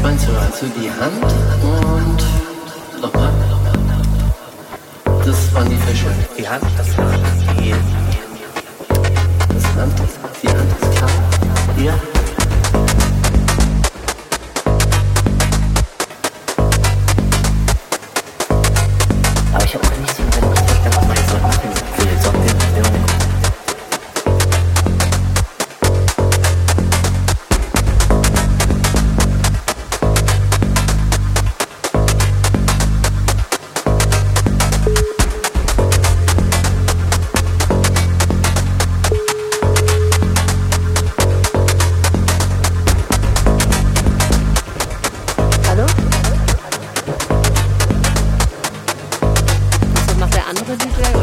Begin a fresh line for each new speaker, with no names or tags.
meinst du also die Hand und nochmal? Das waren die Fische.
Die Hand, das war die.
Die Hand ist klar. Ja.
Aber ich habe auch nicht so genau verstanden, was man jetzt so machen will. Sonnenbildung.
Was macht der andere DJ?